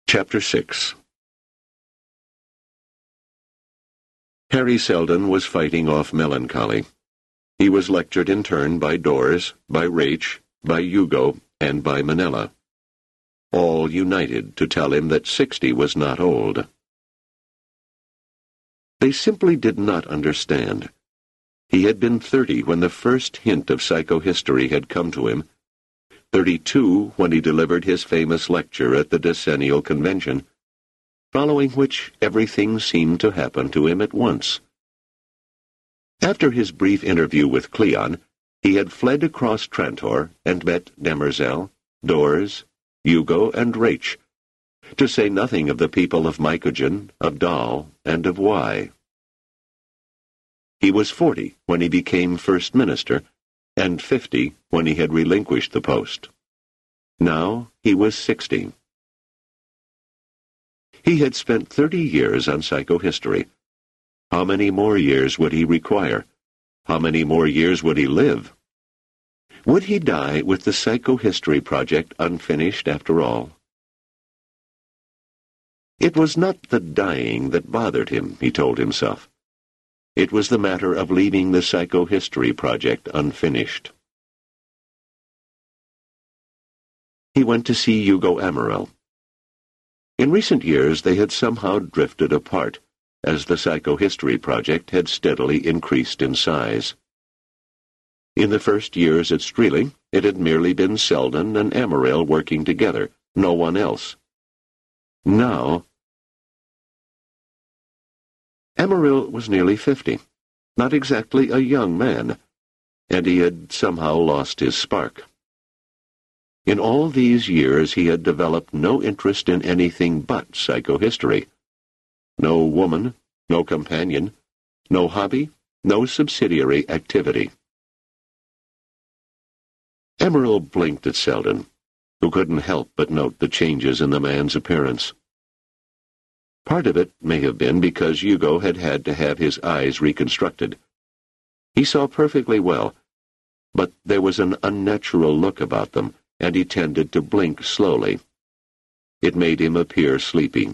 Chapter 6. Harry Seldon was fighting off melancholy. He was lectured in turn by Doris, by Rach, by Hugo, and by Manella. All united to tell him that 60 was not old. They simply did not understand. He had been 30 when the first hint of psychohistory had come to him, 32 when he delivered his famous lecture at the decennial convention, following which everything seemed to happen to him at once. After his brief interview with Cleon, he had fled across Trantor and met Demerzel, Dors, Hugo, and Rach, to say nothing of the people of Mycogen, of Dal, and of Y. He was 40 when he became First Minister, and 50 when he had relinquished the post. Now he was 60. He had spent 30 years on psychohistory. How many more years would he require? How many more years would he live? Would he die with the psychohistory project unfinished after all? It was not the dying that bothered him, he told himself. It was the matter of leaving the psychohistory project unfinished. He went to see Hugo Amarel. In recent years they had somehow drifted apart, as the psychohistory project had steadily increased in size. In the first years at Streeling, it had merely been Seldon and Amarel working together, no one else. Now, Amarel was nearly 50, not exactly a young man, and he had somehow lost his spark. In all these years he had developed no interest in anything but psychohistory. No woman, no companion, no hobby, no subsidiary activity. Amarel blinked at Seldon, who couldn't help but note the changes in the man's appearance. Part of it may have been because Hugo had had to have his eyes reconstructed. He saw perfectly well, but there was an unnatural look about them, and he tended to blink slowly. It made him appear sleepy.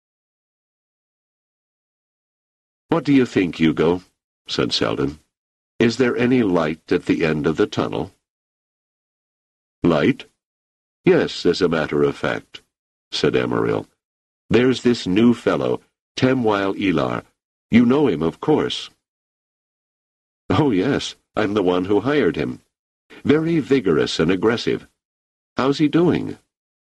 "What do you think, Hugo?" said Seldon. "Is there any light at the end of the tunnel?" "Light? Yes, as a matter of fact," said Amarel. "There's this new fellow, Temwile Elar. You know him, of course." "Oh, yes, I'm the one who hired him. Very vigorous and aggressive. How's he doing?"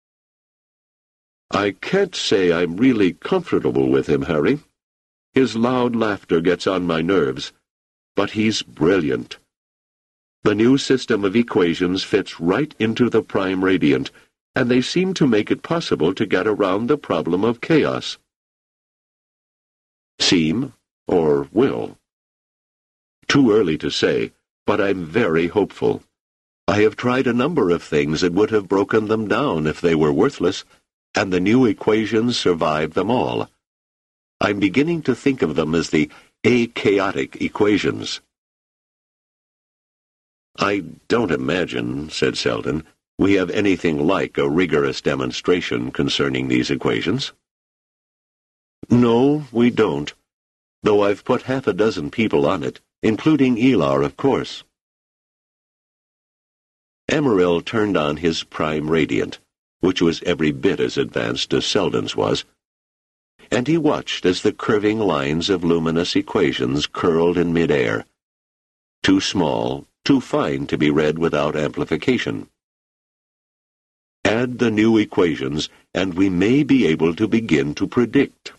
"I can't say I'm really comfortable with him, Harry. His loud laughter gets on my nerves, but he's brilliant. The new system of equations fits right into the prime radiant, and they seem to make it possible to get around the problem of chaos." "Seem, or will?" "Too early to say, but I'm very hopeful. I have tried a number of things that would have broken them down if they were worthless, and the new equations survived them all. I'm beginning to think of them as the achaotic equations." "I don't imagine," said Seldon, "we have anything like a rigorous demonstration concerning these equations." "No, we don't, though I've put half a dozen people on it, including Elar, of course." Amarel turned on his prime radiant, which was every bit as advanced as Seldon's was, and he watched as the curving lines of luminous equations curled in midair, too small, too fine to be read without amplification. Add the new equations, and we may be able to begin to predict.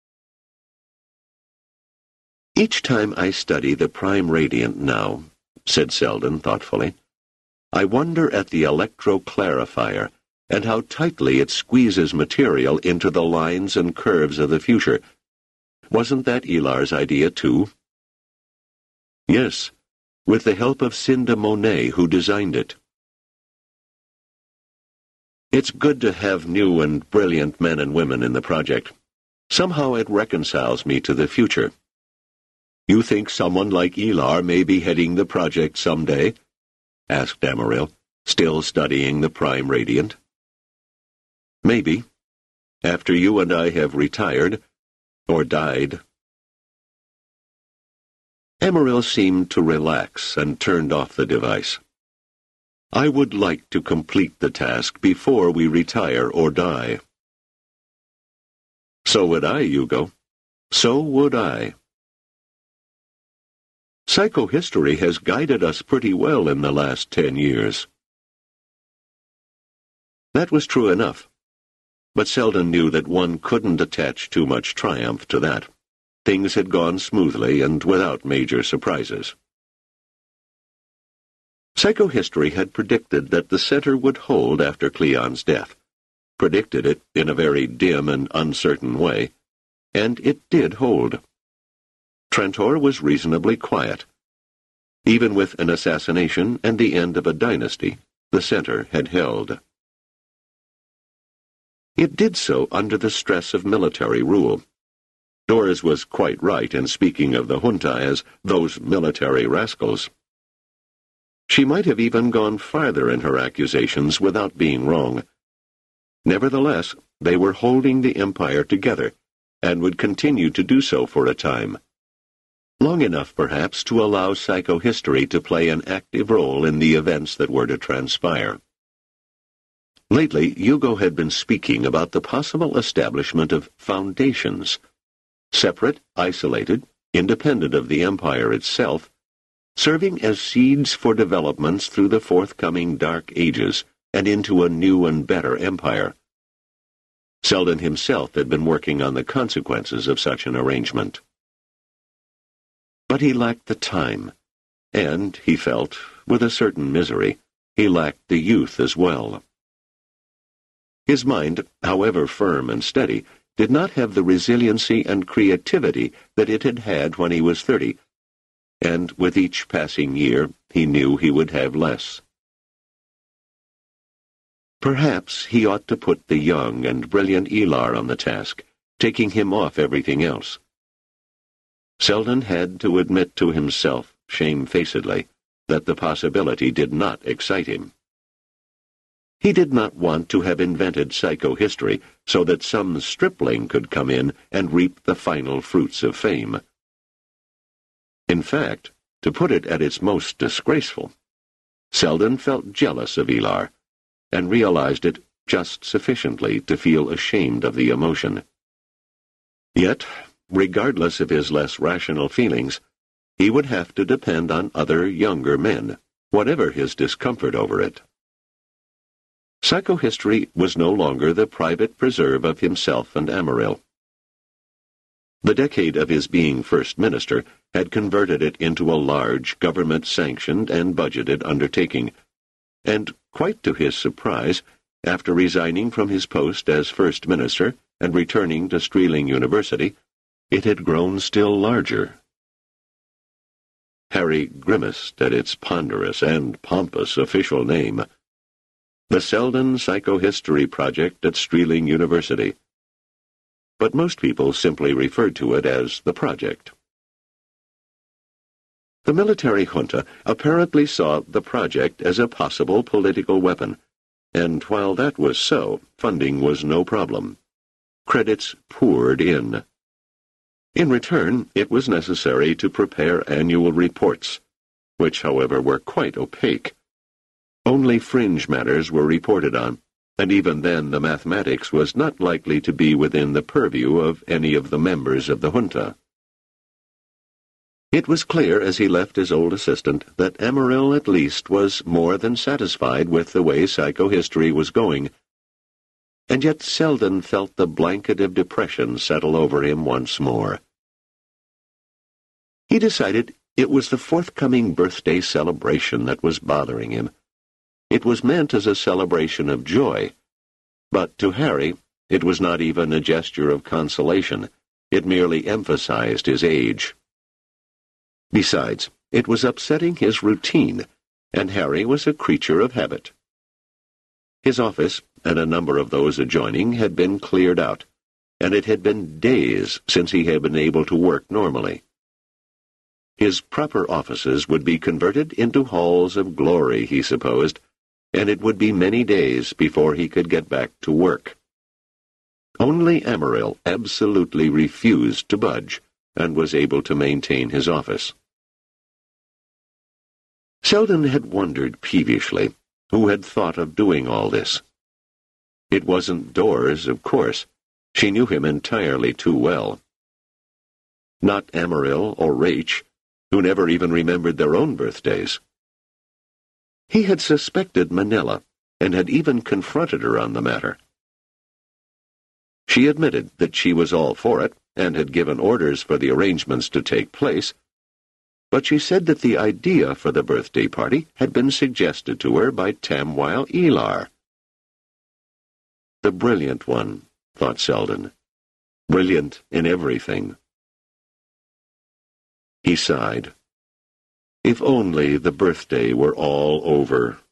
"Each time I study the prime radiant now," said Seldon thoughtfully, "I wonder at the electroclarifier and how tightly it squeezes material into the lines and curves of the future. Wasn't that Elar's idea, too?" "Yes, with the help of Cinda Monet, who designed it." "It's good to have new and brilliant men and women in the project. Somehow it reconciles me to the future." "You think someone like Elar may be heading the project someday?" asked Amarel, still studying the prime radiant. "Maybe. after you and I have retired, or died." Amaryl seemed to relax and turned off the device. "I would like to complete the task before we retire or die." "So would I, Hugo. So would I." Psychohistory has guided us pretty well in the last 10 years. That was true enough, but Selden knew that one couldn't attach too much triumph to that. Things had gone smoothly and without major surprises. Psychohistory had predicted that the center would hold after Cleon's death, predicted it in a very dim and uncertain way, and it did hold. Trantor was reasonably quiet. Even with an assassination and the end of a dynasty, the center had held. It did so under the stress of military rule. Doris was quite right in speaking of the junta as those military rascals. She might have even gone farther in her accusations without being wrong. Nevertheless, they were holding the empire together, and would continue to do so for a time. Long enough, perhaps, to allow psychohistory to play an active role in the events that were to transpire. Lately, Hugo had been speaking about the possible establishment of foundations, separate, isolated, independent of the empire itself, serving as seeds for developments through the forthcoming Dark Ages and into a new and better empire. Selden himself had been working on the consequences of such an arrangement. But he lacked the time, and, he felt, with a certain misery, he lacked the youth as well. His mind, however firm and steady, did not have the resiliency and creativity that it had had when he was 30, and with each passing year he knew he would have less. Perhaps he ought to put the young and brilliant Elar on the task, taking him off everything else. Selden had to admit to himself, shamefacedly, that the possibility did not excite him. He did not want to have invented psychohistory so that some stripling could come in and reap the final fruits of fame. In fact, to put it at its most disgraceful, Selden felt jealous of Elar, and realized it just sufficiently to feel ashamed of the emotion. Yet, regardless of his less rational feelings, he would have to depend on other younger men, whatever his discomfort over it. Psychohistory was no longer the private preserve of himself and Amaryl. The decade of his being First Minister had converted it into a large, government-sanctioned and budgeted undertaking, and, quite to his surprise, after resigning from his post as First Minister and returning to Streeling University, it had grown still larger. Harry grimaced at its ponderous and pompous official name, the Selden Psychohistory Project at Streeling University. But most people simply referred to it as the project. The military junta apparently saw the project as a possible political weapon, and while that was so, funding was no problem. Credits poured in. In return, it was necessary to prepare annual reports, which, however, were quite opaque. Only fringe matters were reported on, and even then the mathematics was not likely to be within the purview of any of the members of the junta. It was clear as he left his old assistant that Amaryl at least was more than satisfied with the way psychohistory was going, and yet Selden felt the blanket of depression settle over him once more. He decided it was the forthcoming birthday celebration that was bothering him. It was meant as a celebration of joy, but to Harry it was not even a gesture of consolation. It merely emphasized his age. Besides, it was upsetting his routine, and Harry was a creature of habit. His office, and a number of those adjoining, had been cleared out, and it had been days since he had been able to work normally. His proper offices would be converted into halls of glory, he supposed, and it would be many days before he could get back to work. Only Amaryl absolutely refused to budge and was able to maintain his office. Selden had wondered peevishly who had thought of doing all this. It wasn't Dors, of course. She knew him entirely too well. Not Amaryl or Rache, who never even remembered their own birthdays. He had suspected Manella, and had even confronted her on the matter. She admitted that she was all for it, and had given orders for the arrangements to take place, but she said that the idea for the birthday party had been suggested to her by Tamwyl Elar. The brilliant one, thought Selden. Brilliant in everything. He sighed. If only the birthday were all over.